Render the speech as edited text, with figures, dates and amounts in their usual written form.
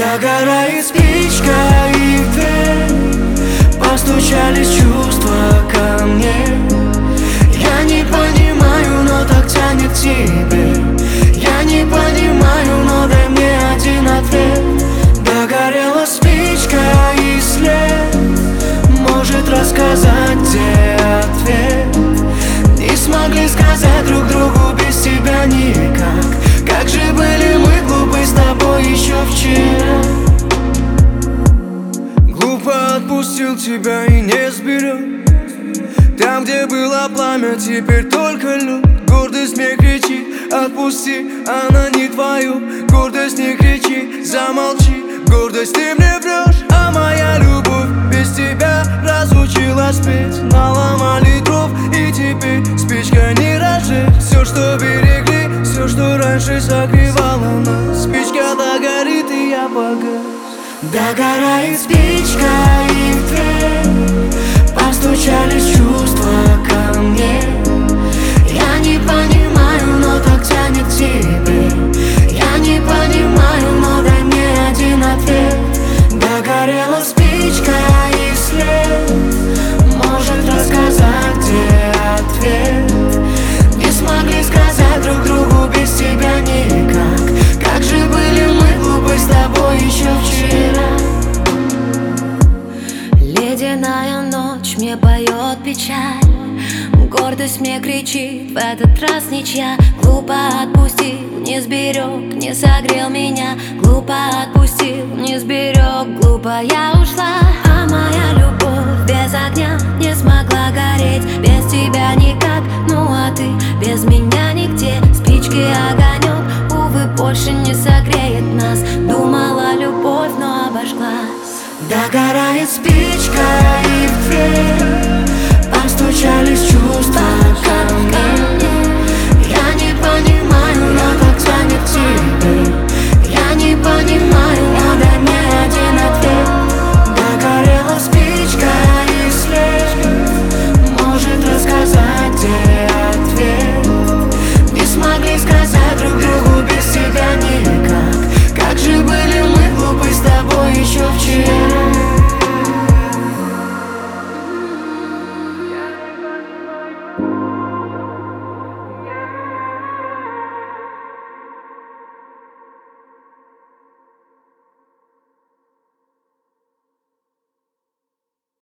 Догорает спичка и в дверь постучались чувства ко мне. Я не понимаю, но так тянет к тебе. Я не понимаю, но дай мне один ответ. Догорела спичка и след может рассказать, где ответ. Не смогли сказать друг другу без тебя никак. Как же были мы глупы с тобой еще вчера. Глупо отпустил тебя и не сберег. Там, где было пламя, теперь только лед. Гордость мне кричит: отпусти, она не твою. Гордость не кричи, замолчи. Гордость, ты мне врешь, а моя любовь без тебя разучилась петь. Наломали дров, и теперь спичка не разжечь. Все, что берегли, все, что раньше согревало нас. Спичка догорит, и я погас. Догорает спичка и в дверь постучались чувства ко мне. Я не понимаю, но так тянет к тебе. Я не понимаю, но дай мне один ответ. Догорела спичка и след может рассказать, где ответ. Не смогли сказать друг другу без тебя никак. Как же были мы глупы с тобой еще вчера. Ледяная ночь мне поет печаль. Гордость мне кричит: в этот раз ничья. Глупо отпустил, не сберег, не согрел меня. Глупо отпустил, не сберег, глупо я ушла. А моя любовь без огня не смогла гореть. Без тебя никак, ну а ты без меня нигде. Спички огонек, увы, больше не согреет нас. Думала любовь, но обожглась. Догорает спичка и в дверь постучались чувства ко мне.